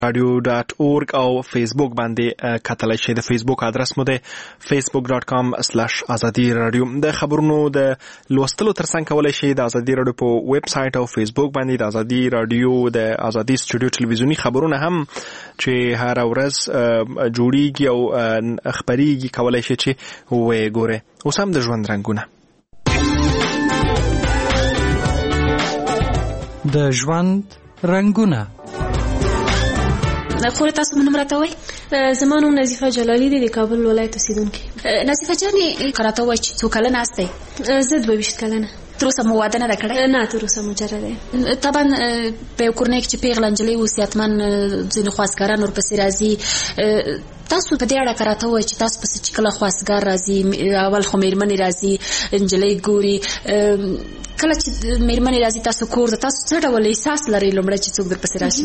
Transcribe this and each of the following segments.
radio.org او فیسبوک باندې کتلای شئ. د فیسبوک ادرس مو د facebook.com/azadi radio. د خبرونو د لوستلو ترڅنګ کولای شئ د ازادي رادیو په ویب سټ او فیسبوک باندې د ازادي رادیو د ازادي سټوډیو ټلویزیونی خبرونه هم چې هر ورځ جوړیږي او خبريږي کولای شئ چې وګورئ. اوس هم د ژوند رنگونه. د ژوند رنگونه. خو تاسو مونږ راته وای زما نوم نظیفه جلالی دی، د کابل ولایت اوسیدونکې. نظیفه جانې کراته وای چې څو کلنه استه؟ زه 22 کلنه. تر اوسه مو واده نه ده کړی؟ نه، تر اوسه مجرد یم. طبعا په یو کورنۍ کې چې پیغله نجلۍ اوسي حتماً ځینې خواستګاران ورپسې راځي. تاسو په دې اړه کراته وای چې تاسو پسې چې کله خواستګار راځي، اول خو مېرمنې راځي، نجلۍ ګوري، کله چې مېرمنې راځي تاسو کور ته تاسو څه ډول احساس لرئ لومړی چې څوک درپسې راشي؟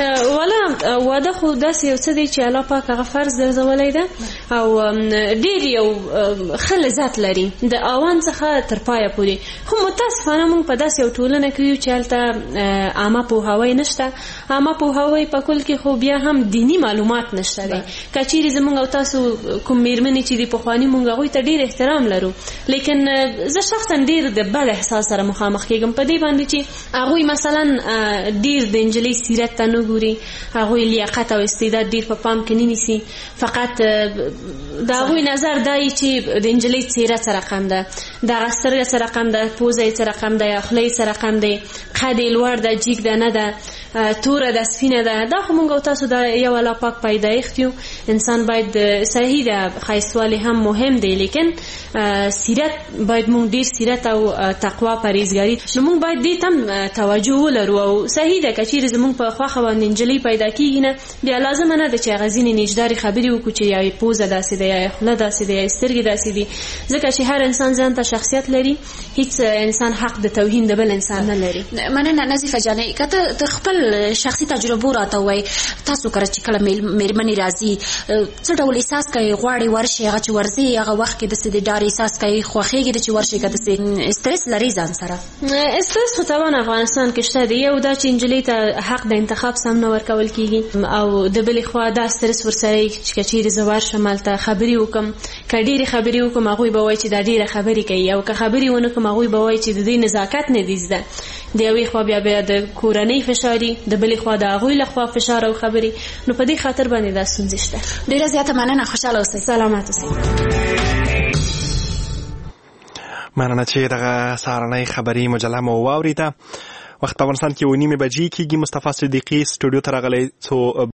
والا واده خو داسې یو څه دی چې الله پاک هغه فرض ګرځولی ده او ډېر یو ښه لذت لري د اول څخه تر پایه پورې. خو متاسفانه موږ په داسې یو ټولنه کې یو چې هلته عامه پوهاوی نشته. عامه پوهاوی په کل کې خو بیا هم دینی معلومات نشته دی. که چیرې زموږ او تاسو کوم مېرمنې چې د پخواني موږ هغوی ته ډېر احترام لرو، لیکن زه شخصا ډېر د بد احساس سره مخامخ کېږم په دې باندې چې هغوی مثلا ډېر د نجلۍ سیرت ته نه ګوري، هغوی لیاقت او استعداد ډېر په پام کې نه نیسي. فقط د هغوی نظر دا وي چې د نجلۍ څېره څه رقم ده، دغه سترګه څه رقم ده، پوزه یې څه رقم ده، یا خوله یې څه رقم دی، قد یې لوړ ده، جیګ ده نه ده، توره ده سپینه ده. دا خو موږ او تاسو د یو الله پاک پیدایښت یو. انسان باید صحیح ده، ښایستوالی هم مهم دی، لیکن سیرت باید موږ ډېر سیرت او تقوا پرهیزګاري نو موږ باید دې ته توجه ولرو. او صحیح ده که چیرې زموږ په خوښه باندې نجلۍ پیدا کېږي نه، بیا لازمه نه ده چې هغه ځینې نیجدارې خبرې وکړو چې یا یې پوزه داسې ده، یا یې خوله داسې ده، یا یې سترګې داسې دي. ځکه چې هر انسان ځان ته شخصیت لري، هیڅ انسان حق د توهین د بل انسان نه لري. مننه نظیفه جانې. که ته خپل شخصي تجربو راته وایي، تاسو کله چې کله مېرمنې راځي څه ډول احساس کوي؟ غواړي ورشي، هغه چې ورځي هغه وخت کې داسې د ډار احساس کوي، خوښېږي چې ورشي؟ که داسې استرس لري ځان سره؟ استرس خو طبعا افغانستان کې شته دی. یو دا چې نجلۍ ته حق د انتخاب سم نه ورکول کېږي، او د بلې خوا دا استرس ورسره چې که چیرې زه ورشم هلته خبرې وکړم، که ډېرې خبرې وکړم هغوی به وایي چې دا ډېره خبرې کوي، او که خبرې ونه کړم هغوی به وایي چې د دې نزاکت نه دي زده. د یوې خوا بیا د کورنۍ فشاري، د بلې خوا د هغوی له خوا فشار او خبرې. نو په دې خاطر باندې دا ستونزې شته. ډېره زیاته مننه. خوشحاله اوسئ. سلامت اوسئ. مننه چې دغه سهارنۍ خبري مجله مو واورېده. وخت په افغانستان کې 9:30 بجې کېږي. مصطفی صدیقي سټوډیو ته راغلی څو